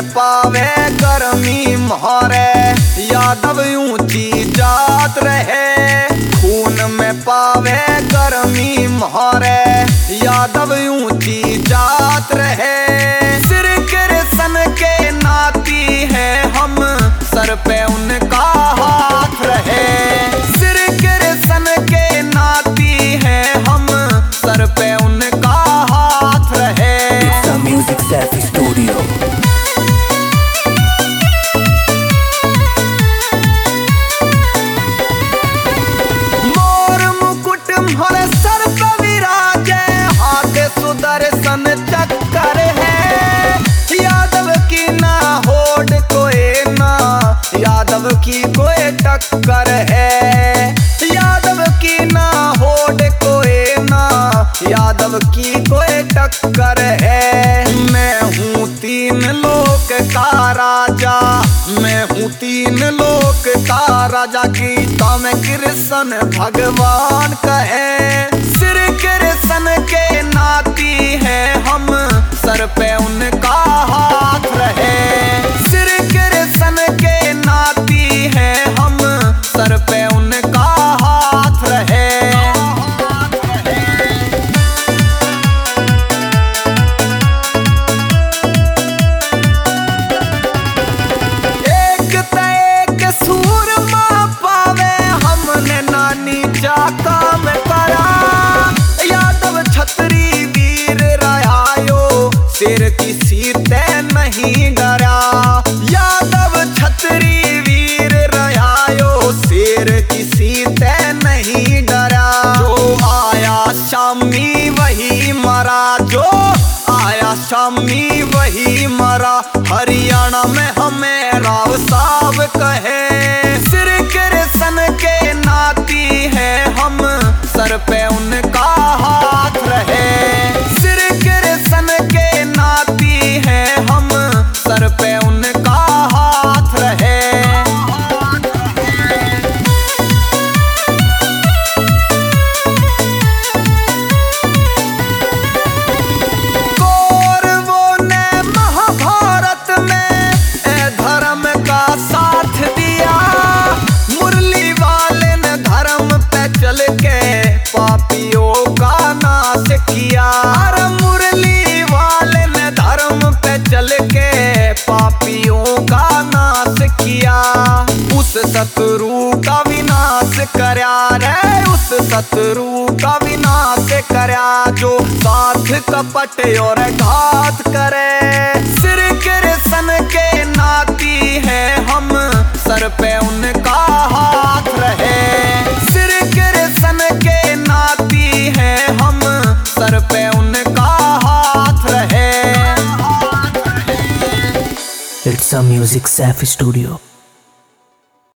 पावे गर्मी मोहरे, यादव ऊंची जात रहे। खून में पावे गर्मी मोहरे, यादव ऊंची जात रहे। सिर कृष्ण के नाती है हम, सर पे उनका हाथ रहे। सिर कृष्ण के नाती है हम, सर पे उनका हाथ रहे। It's a Music Selfie Studio. मोर मुकुट मोरे सर पे विराजे, हाथ सुदर्शन चक्कर है। यादव की ना होड़ कोई ना, यादव की कोई टक्कर है। यादव की ना होड़ कोई ना, यादव की कोई टक्कर है। मैं हूँ तीन लोक का राजा, मैं हूँ तीन लोक का राजा। गीता में कृष्ण भगवान कहे। सिर कृष्ण के नाती है हम, सर पे उनका हाथ रहे। सिर कृष्ण के नाती है हम, सर पे उनका हाथ रहे। एक ते एक सूरमा पावे, हमने नानी जा काम करा। यादव छतरी वीर रहायो, सिर किसी ते नहीं डरा। यादव छतरी वीर रहायो, सिर किसी ते नहीं डरा। जो आया शामी वही मरा, जो आया शामी वही मरा। हरियाणा में हमें राव साहब कहे। सिर कृष्ण के नाती है हम, सर पे उनका हाथ रहे। सिर कृष्ण के नाती है हम, सर पे उनका हाथ रहे। कौरवों ने महाभारत में धर्म का साथ दिया। मुरली वाले ने धर्म पे चल के पापियों का नाश किया। अरे मुरली वाले ने धर्म पे चल के पापियों का नाश किया। उस शत्रु का विनाश करया रे, उस शत्रु का विनाश करया। जो साथ कपट और घात करे। सिर कृष्ण के नाती है हम, सर पे उनका हाथ रहे। सिर कृष्ण के नाती है हम, सर पे उनका हाथ रहे। It's a Music Selfie Studio.